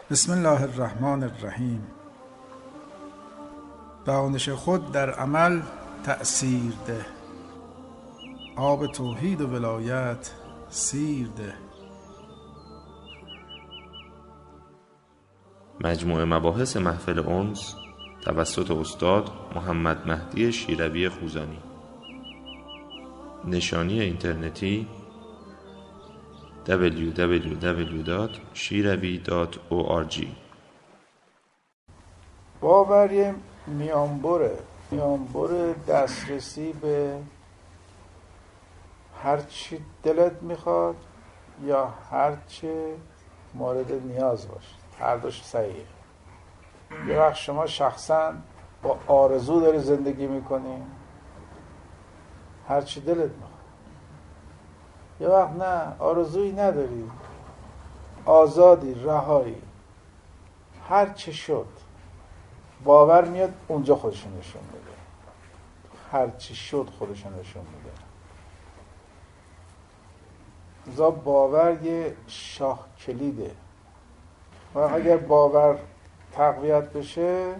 بسم الله الرحمن الرحیم. دانش خود در عمل تأثیر ده، آب توحید و ولایت سیر ده. مجموعه مباحث محفل انس توسط استاد محمد مهدی شیروی خوزانی. نشانی اینترنتی www.shiravi.org. باور میانبر دسترسی به هر چی دلت میخواد یا هر چی مورد نیاز باشه، هر دوش صحیحه. یه وقت شما شخصا با آرزو داری زندگی میکنی، هر چی دلت میخواد. یه وقت نه، آرزویی نداری، آزادی، رهایی، هر چی شد. باور میاد اونجا خودشون نشون میده، هر چی شد خودشون نشون میده. لذا باور یه شاه کلیده و اگر باور تقویت بشه،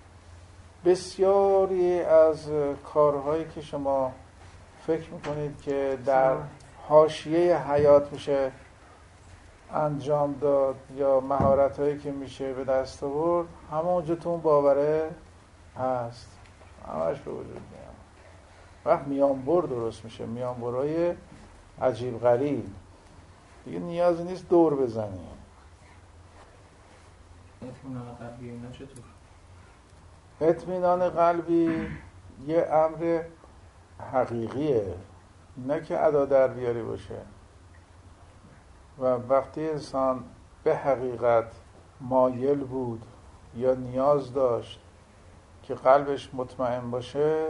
بسیاری از کارهایی که شما فکر میکنید که در حاشیه حیات میشه انجام داد یا مهارت‌هایی که میشه به دست آورد، همونجا تو اون باوره هست، همش به وجود میاد. وقت میانبر درست میشه، میانبرهای عجیب غریب، دیگه نیازی نیست دور بزنی. اطمینان قلبی اینا چطور؟ اطمینان قلبی یه امر حقیقیه، نه که ادا در بیاری باشه. و وقتی انسان به حقیقت مایل بود یا نیاز داشت که قلبش مطمئن باشه،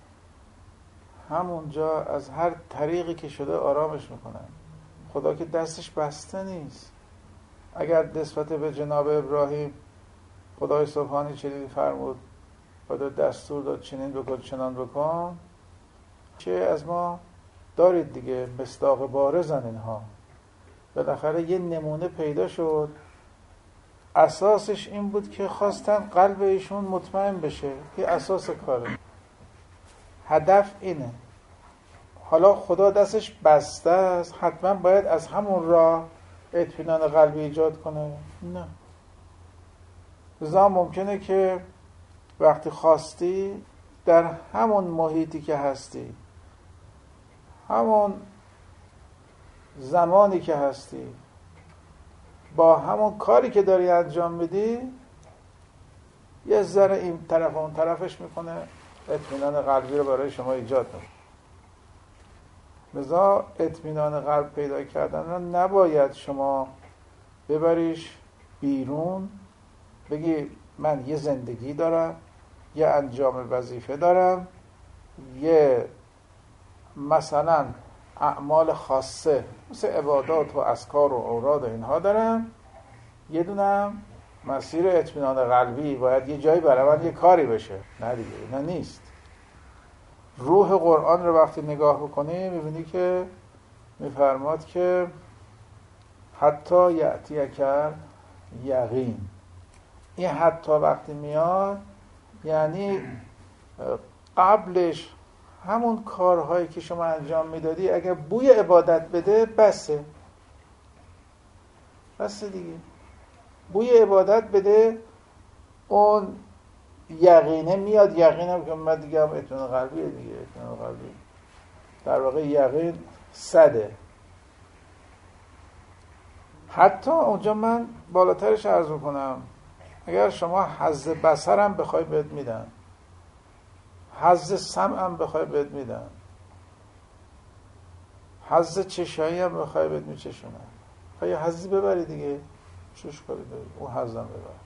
همونجا از هر طریقی که شده آرامش میکنن. خدا که دستش بسته نیست. اگر نسبت به جناب ابراهیم خدای سبحانی چنین فرمود، خدا دستور داد چنین بکن چنان بکن، چه از ما دارید دیگه، مصداق بارزن اینها. بالاخره یه نمونه پیدا شد، اساسش این بود که خواستن قلب ایشون مطمئن بشه، یه اساس کاره، هدف اینه. حالا خدا دستش بسته است، حتما باید از همون راه اطمینان قلبی ایجاد کنه؟ نه. لذا ممکنه که وقتی خواستی در همون محیطی که هستی، همون زمانی که هستی، با همون کاری که داری انجام میدی، یه ذره این طرف اون طرفش میکنه، اطمینان قلبی رو برای شما ایجاد میکنه. لذا اطمینان قلب پیدا کردن رو نباید شما ببریش بیرون، بگی من یه زندگی دارم، یه انجام وظیفه دارم، یه مثلا اعمال خاصه مثل عبادات و اذکار و اوراد اینها دارم، یه دونم مسیر اطمینان قلبی، باید یه جایی برای من یه کاری بشه. نه دیگه، نه نیست. روح قرآن رو وقتی نگاه بکنی میبینی که میفرماد که حتی یأتیک یقین. این حتی وقتی میاد یعنی قبلش همون کارهایی که شما انجام میدادی اگر بوی عبادت بده، بسه دیگه. بوی عبادت بده، اون یقینه میاد. یقینم که من دیگه هم اطمینان قلبیه دیگه. اطمینان قلبی در واقع یقین 100. حتی اونجا من بالاترش عرض کنم، اگر شما حظ بصرم بخوای بهت میدن، حظ سمعم بخوای بهت میدن، حظ چشایی هم بخوای بهت میچشونن، خواهی حظی ببری دیگه، چوش کاری داری، اون حظم ببر.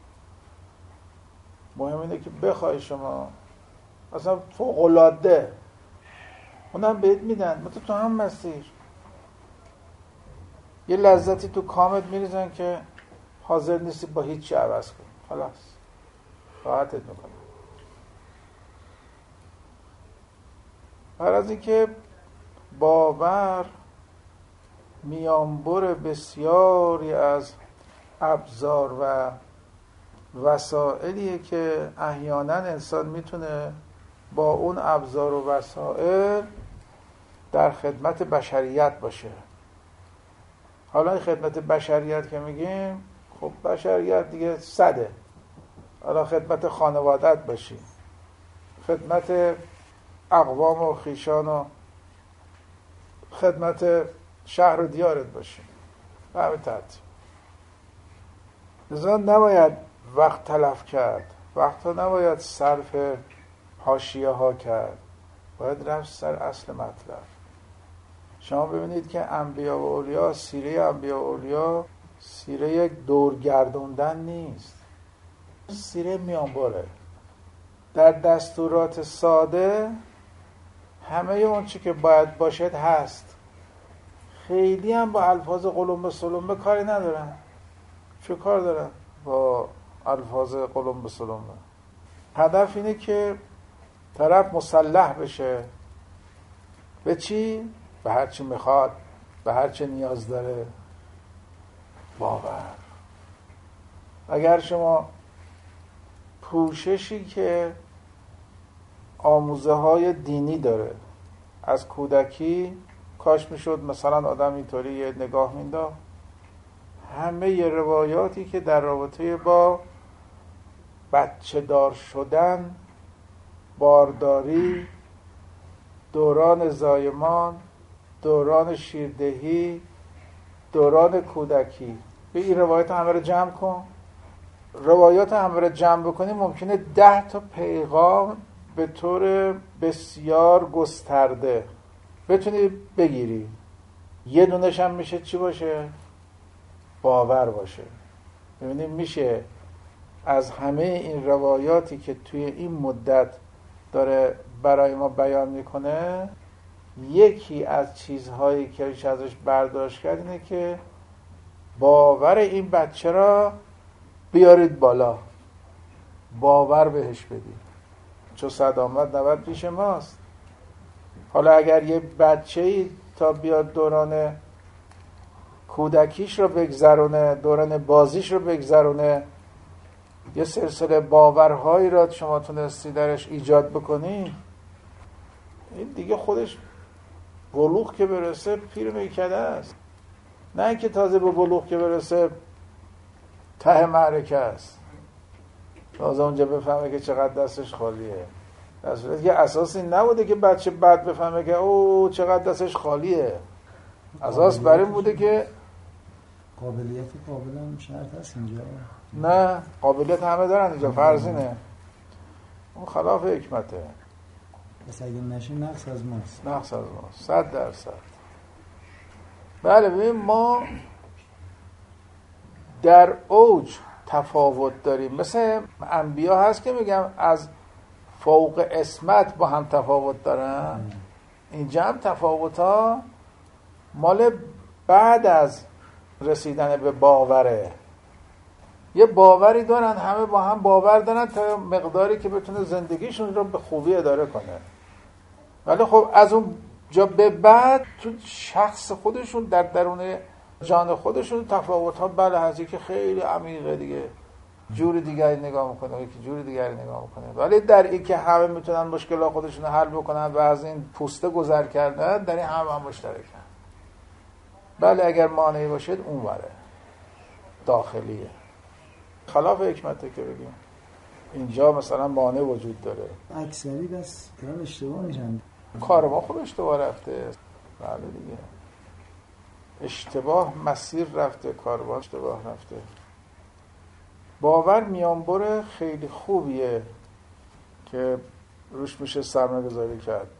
مهم اینه که بخوای شما اصلا فوق‌العاده اونم بهت میدن، تو هم مسیر یه لذتی تو کامت میریزن که حاضر نیستی با هیچ چی عوض کنی، خلاص راحتت میکنه. برای از اینکه باور میانبر بسیاری از ابزار و وسائلیه که احیانا انسان میتونه با اون ابزار و وسائل در خدمت بشریت باشه. حالا این خدمت بشریت که میگیم، خب بشریت دیگه صده. حالا خدمت خانوادت باشی، خدمت اقوام و خیشان و خدمت شهر و دیارت باشی، به همین ترتیب. لذا نباید وقت تلف کرد، وقت نباید صرف حاشیه ها کرد، باید رفت سر اصل مطلب. شما ببینید که انبیا و اولیا، سیره انبیا و اولیا سیره یک دورگردوندن نیست، سیره میانبره. در دستورات ساده همه اون چی که باید باشد هست. خیلی هم با الفاظ قلمبه سلمبه کاری ندارن. چه کار دارن با الفاظ قلمبه سلمبه؟ هدف اینه که طرف مسلح بشه به چی؟ به هر چی میخواد، به هر چی نیاز داره. باور. اگر شما پوششی که آموزه های دینی داره از کودکی، کاش میشد مثلا آدم اینطوری یه نگاه مینداخت، همه ی روایاتی که در رابطه با بچه دار شدن، بارداری، دوران زایمان، دوران شیردهی، دوران کودکی، به این روایات همه رو جمع کن. روایات همه رو جمع بکنی ممکنه 10 تا پیغام به طور بسیار گسترده بتونی بگیری. یه دونش هم میشه چی باشه؟ باور باشه. ببینید میشه از همه این روایاتی که توی این مدت داره برای ما بیان میکنه، یکی از چیزهایی که ازش برداشت کرد اینه که باور این بچه را بیارید بالا، باور بهش بدید، چون صد آمد 90 پیش ماست. حالا اگر یه بچه‌ای تا بیاد دوران کودکیش رو بگذرونه، دوران بازیش رو بگذرونه، یه سلسله باورهایی را شما تونستی درش ایجاد بکنی، این دیگه خودش بلوغ که برسه پیر میکده است. نه اینکه تازه به بلوغ که برسه ته معرکه است، تازه اونجا بفهمه که چقدر دستش خالیه. در صورتی که اساس این نبوده که بچه بعد بفهمه که او چقدر دستش خالیه. اساس بر این بوده که قابلیت قابل هم شرط هست اینجا. نه، قابلیت همه دارن اینجا، فرض اینه. اون خلاف حکمته. پس اگه نشه نقص از ماست. نقص از ماست 100%. بله ببین، ما در اوج تفاوت داریم. مثل انبیا هست که میگم از فوق اسمت با هم تفاوت دارن. اینجا هم تفاوت ها مال بعد از رسیدن به باوره. یه باوری دارن، همه با هم باور دارن تا مقداری که بتونه زندگیشون رو به خوبی اداره کنه. ولی خب از اون جا به بعد تو شخص خودشون، در درون جان خودشون تفاوت ها بله هستی که خیلی عمیقه دیگه. جور دیگری نگاه میکنه، یکی جور دیگری نگاه میکنه. ولی در این که همه میتونن مشکلات خودشون رو حل بکنن و از این پوسته گذر کردن، در این همه هم مشترکن. بله اگر مانعی باشد اون وره داخلیه، خلاف حکمته که بگیم اینجا مثلا مانع وجود داره. اکثری بس دارن اشتباه میشن. کار ما خوب اشتباه رفته. بله دیگه اشتباه مسیر رفته، کار ما اشتباه رفته. باور میانبر خیلی خوبیه که روش میشه سرمایه گذاری کرد.